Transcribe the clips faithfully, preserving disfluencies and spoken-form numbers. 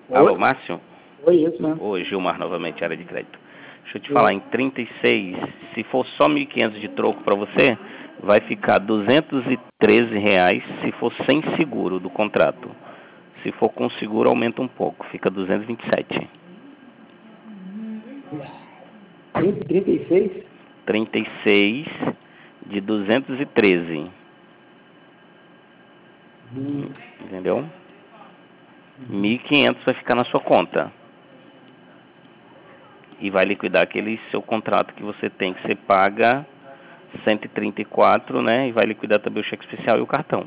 Alô, Márcio? Oi, isso mesmo. Oi, Gilmar, novamente, área de crédito. Deixa eu te falar, em trinta e seis, se for só mil e quinhentos de troco para você, vai ficar duzentos e treze reais se for sem seguro do contrato. Se for com seguro, aumenta um pouco, fica duzentos e vinte e sete. trinta e seis? trinta e seis de duzentos e treze. Hum. Entendeu? mil e quinhentos vai ficar na sua conta. E vai liquidar aquele seu contrato que você tem, que você paga cento e trinta e quatro, né? E vai liquidar também o cheque especial e o cartão.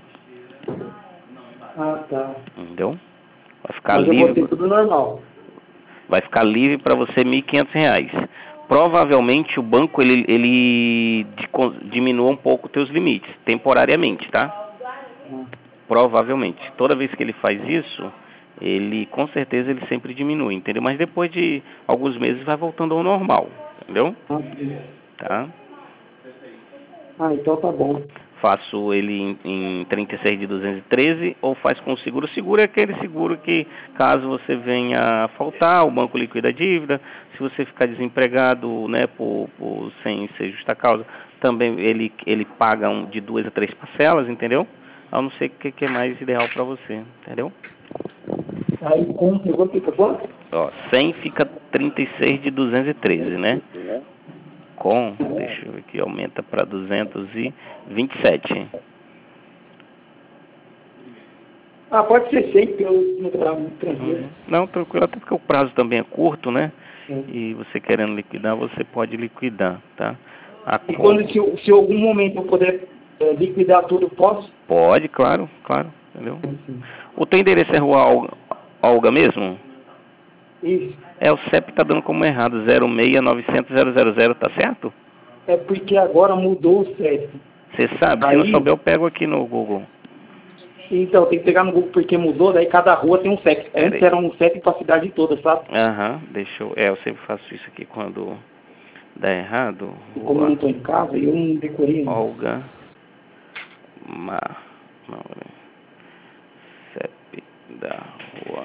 Ah, tá. Entendeu? Vai ficar Mas eu livre. vou ter tudo normal. Vai ficar livre para você mil e quinhentos reais. Provavelmente o banco ele, ele diminua um pouco os teus limites, temporariamente, tá? Hum. Provavelmente. Toda vez que ele faz isso, ele com certeza ele sempre diminui, entendeu? Mas depois de alguns meses vai voltando ao normal, entendeu? Ah, Tá? ah, então tá bom. Faço ele em, em trinta e seis de duzentos e treze ou faz com seguro. Seguro é aquele seguro que, caso você venha a faltar, o banco liquida a dívida. Se você ficar desempregado, né, por, por, sem ser justa causa, também ele, ele paga um, de duas a três parcelas, entendeu? Eu não sei o que, que é mais ideal para você, entendeu? Aí com o seguro fica quanto? Ó, cem fica trinta e seis de duzentos e treze, né? Com, deixa eu ver aqui, aumenta para duzentos e vinte e sete. Ah, pode ser cem, porque eu não trabalho muito tranquilo. Uhum. Não, tranquilo, até porque o prazo também é curto, né? É. E você querendo liquidar, você pode liquidar, tá? A E com... quando, se, eu- se algum momento eu puder é, liquidar tudo, eu posso? Pode, claro, claro, entendeu? Sim. O teu endereço é Rua Olga, Olga mesmo? Isso. É, o C E P tá dando como errado, zero seis nove zero zero zero zero, tá certo? É porque agora mudou o C E P. Você sabe, se Aí, não souber eu pego aqui no Google. então, tem que pegar no Google porque mudou, daí cada rua tem um C E P. Pera Antes aí. era um C E P pra cidade toda, sabe? Aham, deixa eu... É, eu sempre faço isso aqui quando dá errado. E como eu não Rua tô em casa, eu não decorei ainda. Olga... Ma... Não, C E P da Rua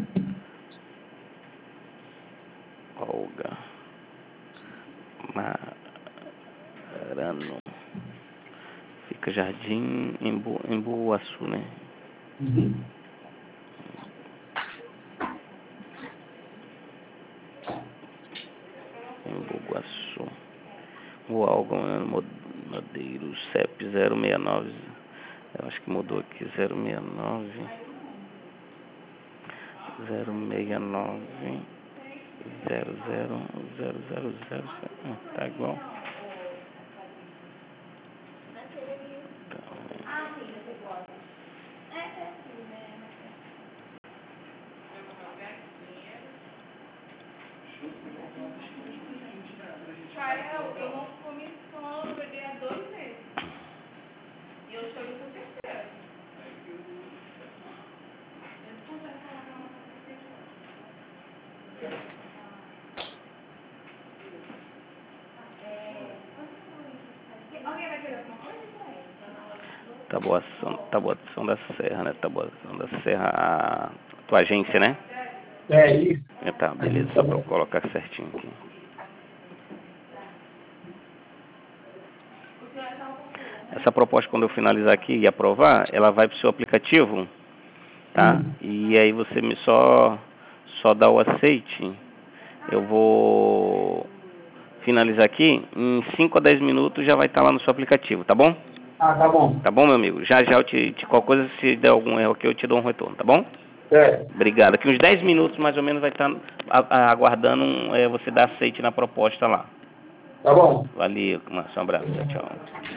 Olga Marano. Fica Jardim Embu, Embuaçu, né? Uhum. Embuaçu. Rua Olga Madeiro, C E P zero seis nove. Eu acho que mudou aqui, zero seis nove. zero seis nove. zero zero zero zero zero. Hum, tá igual. Rael, eu não comi sono, eu perdi há dois meses. E eu choro com certeza. Alguém vai querer alguma coisa? Taboação, Taboação da Serra, né? Taboação da Serra, a tua agência, né? É isso. É, tá, beleza, Tá só pra eu bom. colocar certinho aqui. Essa proposta, quando eu finalizar aqui e aprovar, ela vai pro seu aplicativo, tá? Hum. E aí você me só, só dá o aceite. Eu vou finalizar aqui, em cinco a dez minutos já vai estar lá no seu aplicativo, tá bom? Ah, tá bom. Tá bom, meu amigo? Já já eu te, te qualquer coisa, se der algum erro aqui, eu te dou um retorno, tá bom? É. Obrigado. Aqui uns dez minutos mais ou menos vai estar a- a- aguardando um, é, você dar aceite na proposta lá. Tá bom. Valeu, Márcio, um abraço, tchau, tchau.